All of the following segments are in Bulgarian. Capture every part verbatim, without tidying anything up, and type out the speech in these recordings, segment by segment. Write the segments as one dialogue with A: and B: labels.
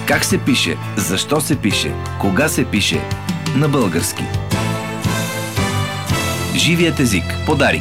A: Как се пише? Защо се пише? Кога се пише? На български. Живият език. Подарик.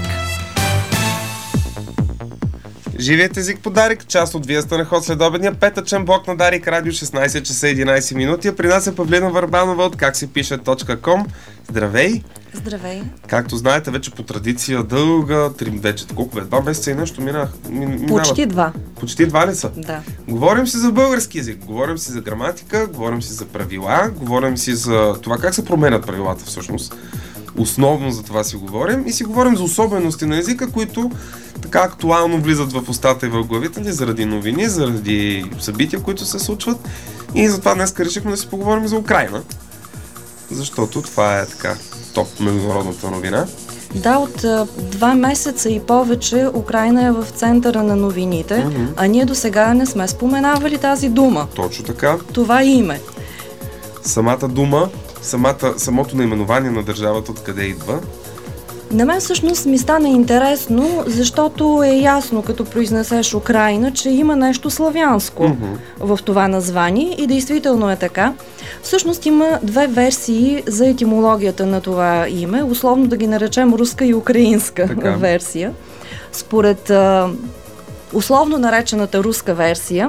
B: Живият език подарик, част от Вие сте на ход следобедния петъчен блок на Дарик Радио, шестнайсет часа единайсет минути. При нас е Павлина Върбанова от как се пише точка ком. Здравей!
C: Здравей!
B: Както знаете, вече по традиция дълга, три, вече колко бе, два месеца и нещо минах. Минават.
C: Почти два.
B: Почти два ли са?
C: Да.
B: Говорим си за български език, говорим си за граматика, говорим си за правила, говорим си за това как се променят правилата всъщност. Основно за това си говорим и си говорим за особености на езика, които така актуално влизат в устата и в главите ни заради новини, заради събития, които се случват. И затова днес решихме да си поговорим за Украйна. Защото това е така топ международната новина.
C: Да, от а, два месеца и повече Украйна е в центъра на новините, mm-hmm. а ние до сега не сме споменавали тази дума.
B: Точно така.
C: Това име.
B: Самата дума, самата, самото наименование на държавата, откъде идва?
C: На мен всъщност ми стана интересно, защото е ясно, като произнесеш Украйна, че има нещо славянско mm-hmm. в това название и действително е така. Всъщност има две версии за етимологията на това име, условно да ги наречем руска и украинска така. версия. Според а, условно наречената руска версия,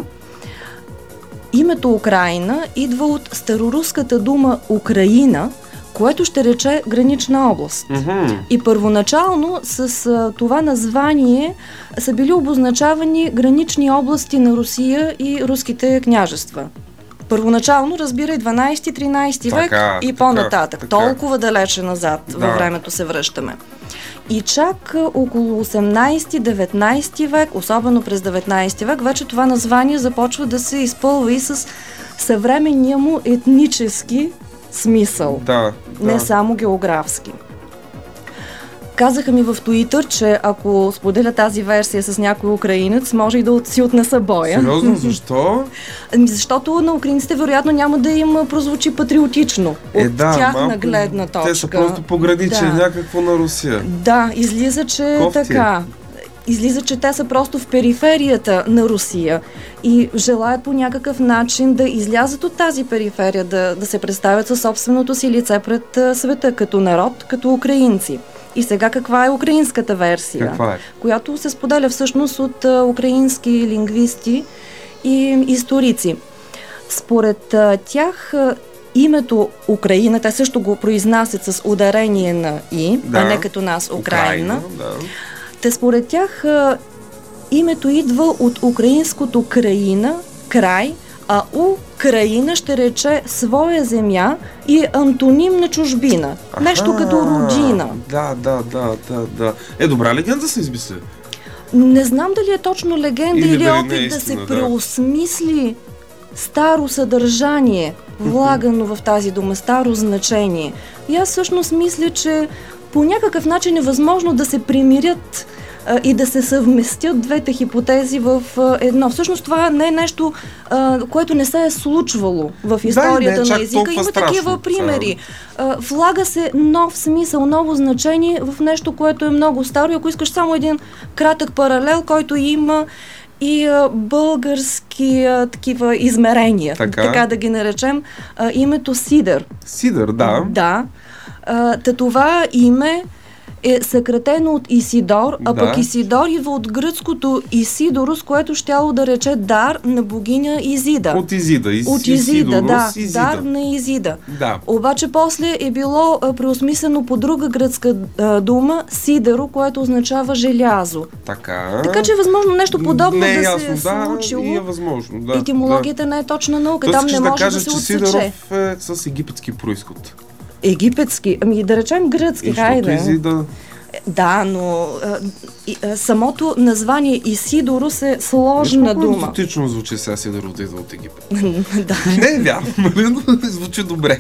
C: името Украйна идва от староруската дума Украина, което ще рече гранична област. Mm-hmm. И първоначално с а, това название са били обозначавани гранични области на Русия и руските княжества. Първоначално, разбирай, дванайсети-тринайсети век така, и по-нататък. Така, толкова далече назад да. във времето се връщаме. И чак около осемнайсети-деветнайсети век, особено през деветнайсети век, вече това название започва да се изпълва и с съвременния му етнически смисъл,
B: да, да.
C: не само географски. Казаха ми в Туитър, че ако споделя тази версия с някой украинец, може и да си отнеса боя.
B: Сериозно? Защо?
C: Защото на украинците вероятно няма да им прозвучи патриотично
B: е,
C: от
B: да,
C: тяхна
B: малко,
C: гледна точка.
B: Те са просто пограниче да. някакво на Русия.
C: Да, излиза, че
B: Кофти.
C: така. Излиза, че те са просто в периферията на Русия и желаят по някакъв начин да излязат от тази периферия, да, да се представят със собственото си лице пред а, света, като народ, като украинци. И сега каква е украинската версия?
B: Каква е?
C: Която се споделя всъщност от а, украински лингвисти и историци. Според а, тях а, името Украина, те също го произнасят с ударение на И, да. а не като нас Украйна.
B: Украйна да.
C: Те според тях а, името идва от украинското краина, край, а Украина ще рече своя земя и е антоним на чужбина. Аха, нещо като родина.
B: Да, да, да, да, да. Е, добра легенда се измисля.
C: Не знам дали е точно легенда или, или опит
B: наистина,
C: да се
B: да.
C: преосмисли старо съдържание, влагано в тази дума, старо значение. И аз всъщност мисля, че по някакъв начин е възможно да се примирят а, и да се съвместят двете хипотези в а, едно. Всъщност това не е нещо, а, което не се е случвало в историята да, на езика. Има
B: страшно,
C: такива примери. А, влага се нов смисъл, ново значение в нещо, което е много старо. И ако искаш само един кратък паралел, който има и а, български а, такива измерения, така. така да ги наречем, а, името Сидър.
B: Сидър, да.
C: Да. А, та това име е съкратено от Исидор, а да. пък Исидор идва от гръцкото Исидорус, което щяло да рече дар на богиня Изида.
B: От Изида. Из,
C: от Изида,
B: Исидорус,
C: да.
B: Изида.
C: Дар на Изида.
B: Да.
C: Обаче после е било а, преосмислено по друга гръцка а, дума Сидеро, което означава желязо.
B: Така.
C: Така че е възможно нещо подобно
B: не е
C: да
B: ясно,
C: се е
B: да,
C: случило.
B: И е възможно, да.
C: Етимологията
B: да.
C: не е точна наука.
B: То
C: Там не
B: да
C: може
B: кажа,
C: да се
B: че
C: отсече.
B: Сидоров е с египетски происход.
C: Египетски? Ами да речем гръцки, хайде.
B: Изида...
C: Да, но а, и, а, самото название Исидорус е сложна
B: Виж,
C: дума.
B: екзотично звучи сега Сидоров да идва от Египет.
C: Да.
B: Не е вярно, но звучи добре.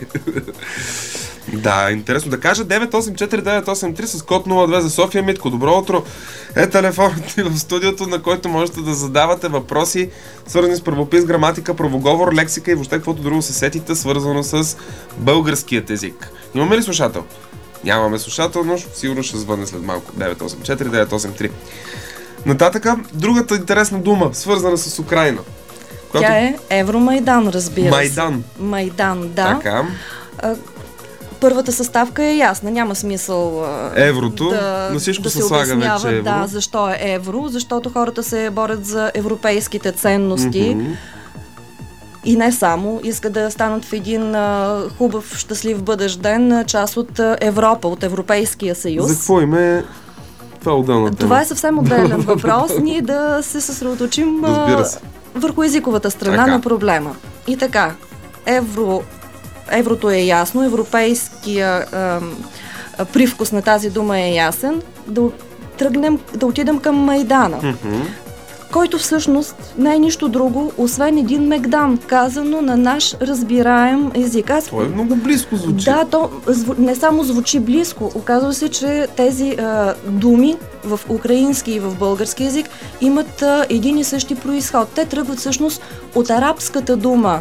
B: Да, интересно да кажа. девет осем четири девет осем три с код нула две за София. Митко, добро утро. Е телефонът ни в студиото, на който можете да задавате въпроси, свързани с правопис, граматика, правоговор, лексика и въобще каквото друго се сетите, свързано с българският език. Имаме ли слушател? Нямаме слушател, но сигурно ще звънне след малко. девет осем четири девет осем три. Нататъка, другата интересна дума, свързана с Украйна, Която...
C: Тя е Евромайдан, разбира се.
B: Майдан.
C: Майдан, да.
B: Така.
C: А, първата съставка е ясна, няма смисъл а,
B: еврото,
C: да,
B: на всичко
C: да
B: се
C: се
B: слага
C: обяснява,
B: вече евро.
C: Да, защо е евро, защото хората се борят за европейските ценности.
B: Mm-hmm.
C: И не само, искат да станат в един а, хубав, щастлив бъдещ ден а, част от а, Европа, от Европейския съюз.
B: За какво им е това отделна тема?
C: Това е съвсем отделен въпрос. Ние да се съсредоточим а, върху езиковата страна
B: така.
C: на проблема. И така, евро, еврото е ясно, европейския а, а, привкус на тази дума е ясен. Да тръгнем, да отидем към Майдана.
B: Mm-hmm.
C: Който всъщност не е нищо друго, освен един мегдан, казано на наш разбираем език. Аз...
B: Това е много близко звучи.
C: Да, то зв... не само звучи близко. Оказва се, че тези а, думи в украински и в български език имат а, един и същи произход. Те тръгват всъщност от арабската дума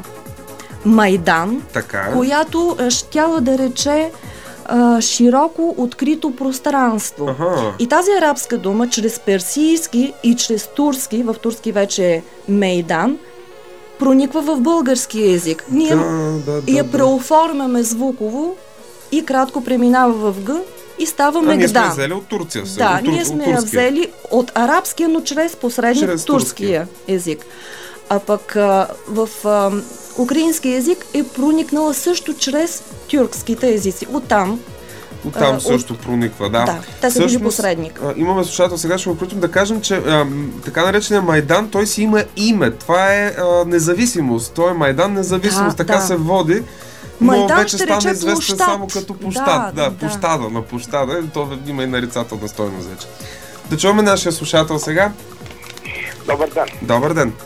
C: Майдан,
B: така.
C: която а, щяла да рече а, широко открито пространство.
B: Аха.
C: И тази арабска дума, чрез персийски и чрез турски, в турски вече е Мейдан, прониква в български език. Ние
B: да, да, да,
C: я
B: да.
C: преоформяме звуково и кратко преминава в Г и става Мегдан.
B: Ние сме взели от Турция. Се,
C: Да,
B: от тур...
C: ние сме
B: от
C: я взели от арабския, но чрез посредник
B: чрез
C: турския език. А пък а, в а, украински език е проникнала също чрез тюркските езици. Оттам
B: Оттам
C: а,
B: също
C: от...
B: прониква, да.
C: Да, те са били посредник.
B: А, имаме слушател, сега ще го включим да кажем, че а, така наречения Майдан, той си има име. Това е а, независимост. Той е Майдан независимост,
C: Да,
B: така
C: да.
B: се води. Но
C: Майдан
B: вече
C: ще
B: стана
C: рече
B: известен
C: площад.
B: само като площад. Да,
C: Да,
B: да,
C: да.
B: площада на площада. То има и нарицателна стойност вече. Да чуваме нашия слушател сега.
D: Добър ден.
B: Добър ден.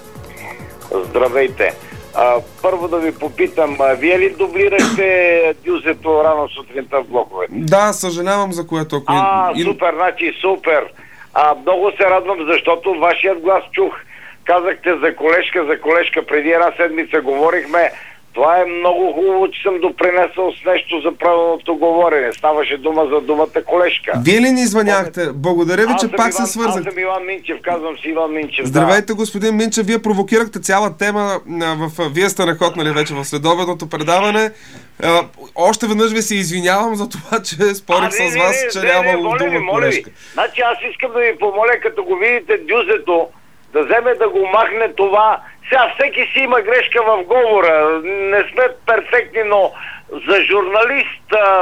D: Здравейте. А, първо да ви попитам, а, вие ли дублирахте дюзето рано сутринта в блоковете?
B: Да, съжалявам за което. Ако...
D: А,
B: и...
D: супер, значи супер. А, много се радвам, защото вашият глас чух. Казахте за колежка, за колежка. Преди една седмица говорихме. Това е много хубаво, че съм допринесъл с нещо за правилното говорене. Ставаше дума за думата колежка.
B: Вие ли ни звъняхте? Благодаря ви,
D: аз
B: че пак
D: Иван,
B: се свързах.
D: Аз съм Иван Минчев, казвам си Иван Минчев.
B: Здравейте,
D: да.
B: господин Минчев. Вие провокирахте цяла тема в... Вие сте нахотнали вече в следобедното предаване. А, още веднъж ви се извинявам за това, че спорих
D: а, не,
B: с вас,
D: не,
B: че
D: не,
B: няма
D: не, моля ви,
B: дума
D: моля ви.
B: колежка.
D: Значи аз искам да ви помоля, като го видите дюзето, да вземе да го махне това. Сега всеки си има грешка в говора. Не сме перфектни, но за журналист,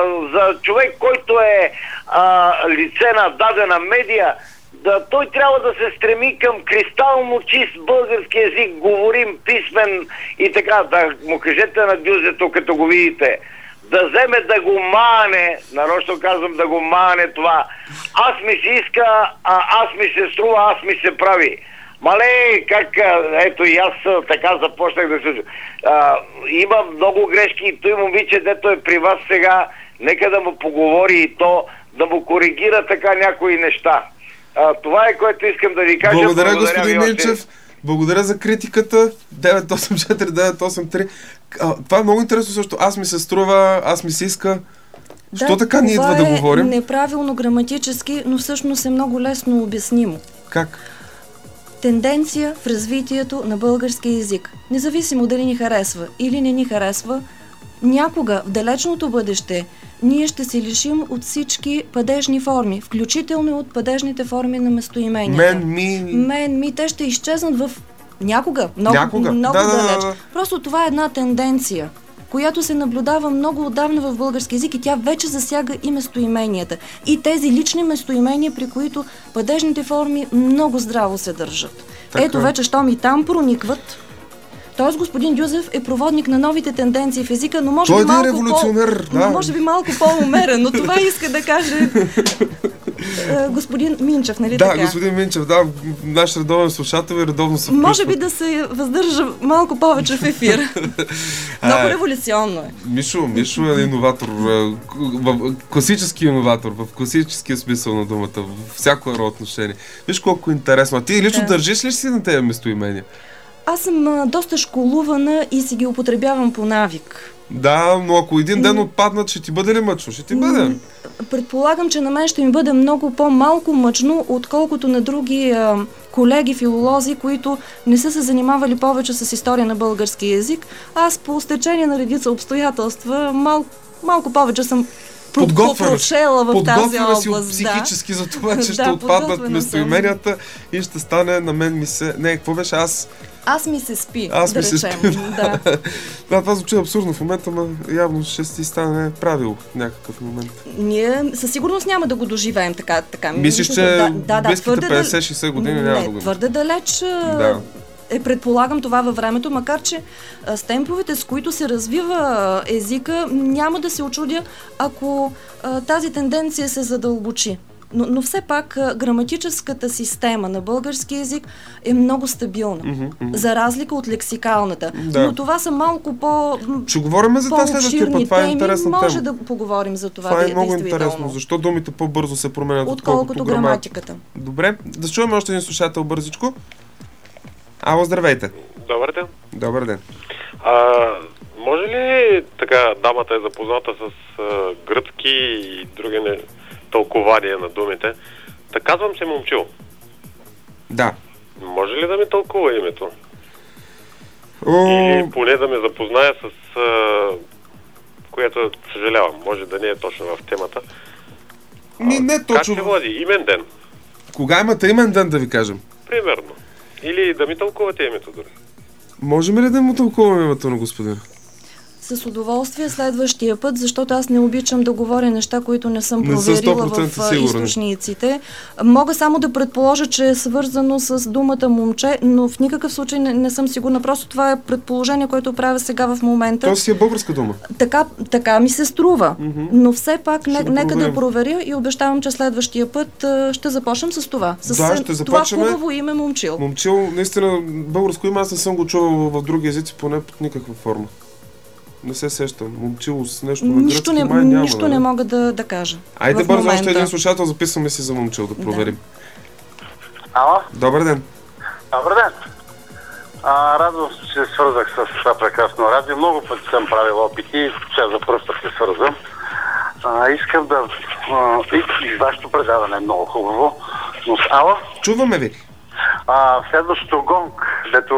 D: за човек, който е а, лице на дадена медия, да, той трябва да се стреми към кристално чист български език, говорим, писмен и така. Да му кажете на дюзето, като го видите, да вземе да го мане, нарочно казвам да го мане това. Аз ми се иска, а, аз ми се струва, аз ми се прави. Мале, как, ето и аз така започнах да се... А, има много грешки и той момиче, дето е при вас сега, нека да му поговори и то, да му коригира така някои неща. А, това е, което искам да ви кажа.
B: Благодаря,
D: Благодаря
B: господин
D: ви
B: Минчев.
D: още.
B: Благодаря за критиката. девет осем четири девет осем три. А, това е много интересно също. Аз ми се струва, аз ми се иска.
C: Да,
B: Що така ни идва да
C: е
B: говорим?
C: неправилно граматически, но всъщност е много лесно обяснимо.
B: Как?
C: Тенденция в развитието на български език. Независимо дали ни харесва или не ни харесва, някога в далечното бъдеще ние ще се лишим от всички падежни форми, включително и от падежните форми на местоименията.
B: Мен, ми...
C: Мен, ми, те ще изчезнат в някога, много,
B: Някога.
C: много
B: Да, да,
C: далеч.
B: да, да.
C: Просто това е една тенденция, която се наблюдава много отдавна в български език и тя вече засяга и местоименията. И тези лични местоимения, при които падежните форми много здраво се държат.
B: Така.
C: Ето вече, щом и там проникват. Тоест господин Дюзев е проводник на новите тенденции в езика, но може
B: Той
C: би
B: е
C: малко
B: революционер,
C: по,
B: да.
C: може би малко по-умерен, но това иска да каже е, господин Минчев, нали
B: Да,
C: така?
B: господин Минчев, да, наш редовен слушател и редовно се
C: Може
B: включва.
C: би да се въздържа малко повече в ефир. Много
B: А,
C: революционно е.
B: Мишо, Мишо е иноватор, е, в- класически иноватор, в класическия смисъл на думата, в всяко едно отношение. Виж колко интересно. А ти лично
C: Да.
B: държиш ли си на тези местоимения?
C: Аз съм а, доста школувана и си ги употребявам по навик.
B: Да, но ако един ден отпаднат, ще ти бъде ли мъчно? Ще ти бъде.
C: М, Предполагам, че на мен ще ми бъде много по-малко мъчно, отколкото на други а, колеги филолози, които не са се занимавали повече с история на български език. Аз по стечение на редица обстоятелства мал, малко повече съм прочела в тази област.
B: Подготвена си психически
C: да.
B: за това, че
C: да,
B: ще отпаднат местоименията и ще стане на мен ми се... Не, какво беше аз?
C: Аз ми се спи,
B: Аз
C: да
B: ми
C: речем.
B: се спи.
C: Да.
B: Да, това звучи абсурдно в момента, но явно ще си стане правило в някакъв момент.
C: Ние със сигурност няма да го доживеем така. така.
B: Мислиш, че
C: да, да, да,
B: близките
C: твърде
B: петдесет-шейсет години няма да го...
C: Не, твърде далеч
B: Да.
C: е, предполагам, това във времето, макар че а, с темповете, с които се развива а, езика, няма да се очудя, ако а, тази тенденция се задълбочи. Но, но все пак а, граматическата система на български език е много стабилна,
B: Mm-hmm, mm-hmm.
C: за разлика от лексикалната.
B: Да.
C: Но това са малко по...
B: Ще говорим за това следващия път, това е интересна тема.
C: Може да поговорим за това,
B: Това е
C: де,
B: много
C: действително.
B: интересно, защо думите по-бързо се променят,
C: Отколкото
B: отколкото
C: граматиката.
B: Добре, да чуем още един слушател бързичко. Ало, здравейте.
E: Добър ден.
B: Добър ден.
E: А, може ли така дамата е запозната с а, гръцки и други не, тълкования на думите? Да казвам се Момчил.
B: Да.
E: Може ли да ми тълкува името?
B: О...
E: Или поне да ме запознае с... А, което съжалявам, може да не е точно в темата.
B: Не, не
E: Как
B: точно.
E: се води? Имен ден.
B: Кога имате имен ден, да ви кажем?
E: Примерно. Или да ми тълкувате името дори.
B: Можем ли да му тълкуваме името на господина?
C: С удоволствие следващия път, защото аз не обичам да говоря неща, които не съм
B: Не са
C: проверила
B: сто процента
C: в
B: сигурни.
C: източниците. Мога само да предположа, че е свързано с думата момче, но в никакъв случай не, не съм сигурна. Просто това е предположение, което правя сега в момента.
B: То си е българска дума.
C: Така, така ми се струва.
B: Мгм.
C: Но все пак, не,
B: Ще го
C: нека да
B: проверим.
C: проверя и обещавам, че следващия път а, ще започнем с това. С
B: Да,
C: а,
B: ще
C: това
B: започнем.
C: хубаво име Момчил.
B: Момчил, наистина, българско име аз не съм го чувал в други езици, поне под никаква форма. Не се сещам. Момчил с нещо на
C: Нищо,
B: гръцки
C: не,
B: май няма.
C: нищо
B: нали?
C: не мога да, да кажа.
B: Айде
C: в
B: бързо,
C: момента.
B: още един слушател, записваме си за Момчил, да проверим.
F: Ало?
B: Добър ден.
F: Добър ден. А, радвам се, че се свързах с това прекрасно радио. Много пъти съм правил опити, сега за първ път се свързвам. А, искам да... А, и, и вашето предаване е много хубаво. Но с Ало?
B: Чуваме ви.
F: А, следващото гонг, дето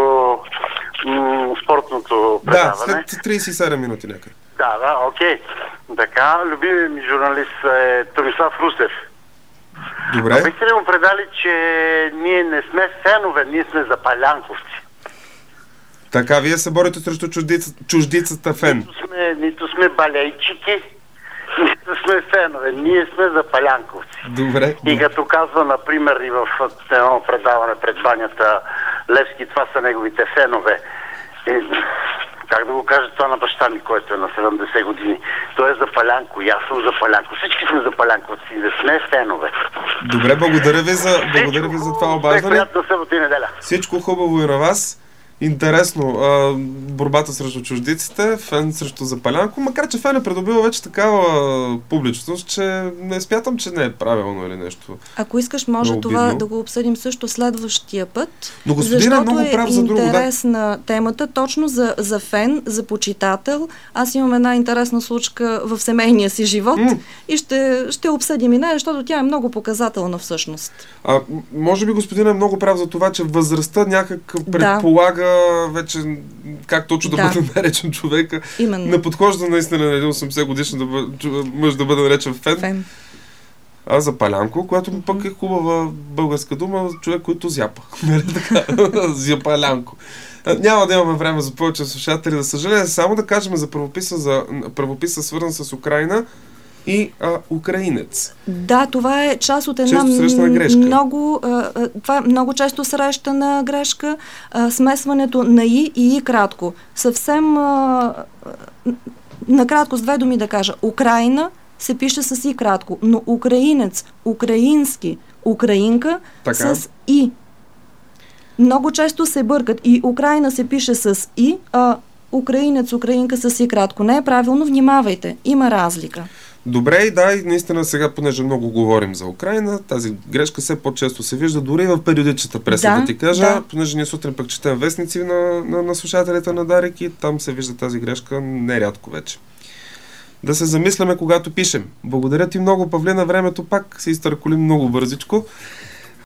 F: м- спортното
B: Да,
F: предаване.
B: след трийсет и седем минути някъде.
F: Да, да, окей. Така, любимият ми журналист е Томислав Русев.
B: Добре.
F: Бихте ли му предали, че ние не сме фенове, ние сме запалянковци.
B: Така, вие се борите срещу чуждица, чуждицата фен.
F: Нито сме, нито сме балейчики, нито сме фенове, ние сме запалянковци.
B: Добре.
F: И като казва, например, и в едно предаване пред банята Левски, това са неговите фенове. И, как да го кажа това на баща ми, който е на седемдесет години? Той е запалянко, и аз съм запалянко. Всички сме запалянковци, не сме фенове.
B: Добре, благодаря ви за, благодаря ви за това обаждане.
F: Приятна събота и неделя.
B: Всичко хубаво и на вас. Интересно, а, борбата срещу чуждиците, фен срещу запалянко, макар че фен е придобил вече такава публичност, че не смятам, че не е правилно или нещо.
C: Ако искаш, може
B: Много
C: това
B: обидно.
C: да го обсъдим също следващия път.
B: Но господин е
C: защото
B: много
C: е
B: прав за друго, да.
C: интересна темата, точно за, за фен, за почитател. Аз имам една интересна случка в семейния си живот
B: М.
C: и ще, ще обсъдим и нея, защото тя е много показателна всъщност.
B: А, м- може би господин е много прав за това, че възрастта някак предполага вече как точно да,
C: Да.
B: бъде наречен човека.
C: Именно.
B: Не подхожда наистина на един осемдесет годишен да бъде, чу- мъж да бъде наречен фен.
C: Фен.
B: А запалянко, която mm-hmm. пък е хубава българска дума, човек, който зяпа. Нали така? Зяпалянко. А, Няма да имаме време за повече слушатели, за съжаление. Само да кажем за правописа, за правописа свързан с Украина и а, украинец.
C: Да, това е част от една
B: Често срещана грешка.
C: много, а, а, това е много често срещана грешка, а, смесването на и и и кратко. Съвсем а, а, накратко с две думи да кажа. Украина се пише с и кратко, но украинец, украински, украинка
B: Така.
C: с и. Много често се бъркат и Украина се пише с и, а украинец, украинка с и кратко. Не е правилно, внимавайте, има разлика.
B: Добре, и да, и наистина сега, понеже много говорим за Украина, тази грешка все по-често се вижда, дори и в периодичната преса, да,
C: Да,
B: да ти кажа,
C: да.
B: понеже ние сутрин пък четем вестници на, на, на слушателите на Дарик и там се вижда тази грешка нерядко вече. Да се замисляме, когато пишем. Благодаря ти много, Павлина, времето пак се изтърколи много бързичко.